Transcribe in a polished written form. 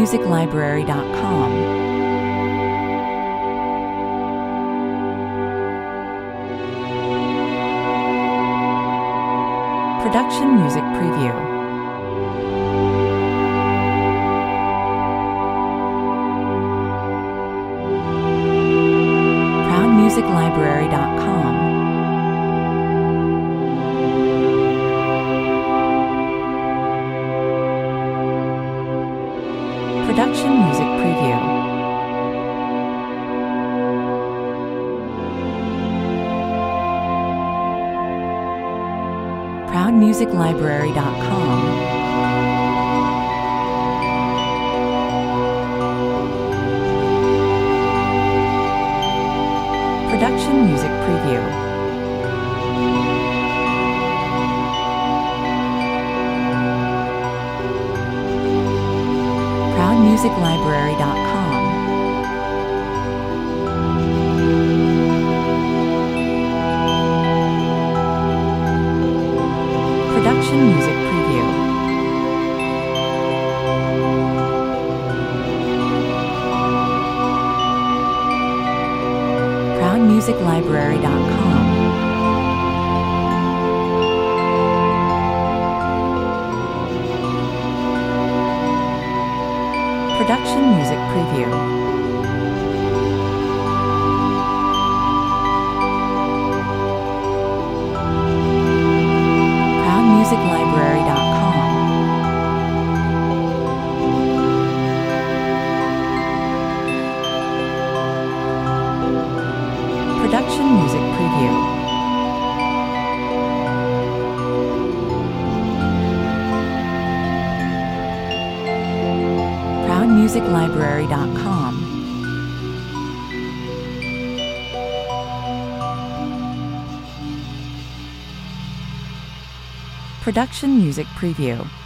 ProudMusicLibrary.com. Production Music Preview. ProudMusicLibrary.com. Production Music Preview. ProudMusicLibrary.com. Production Music Preview. ProudMusicLibrary.com. Production Music Preview. ProudMusicLibrary.com. Production Music Preview. ProudMusicLibrary.com. Production Music Preview. ProudMusicLibrary.com. Production Music Preview.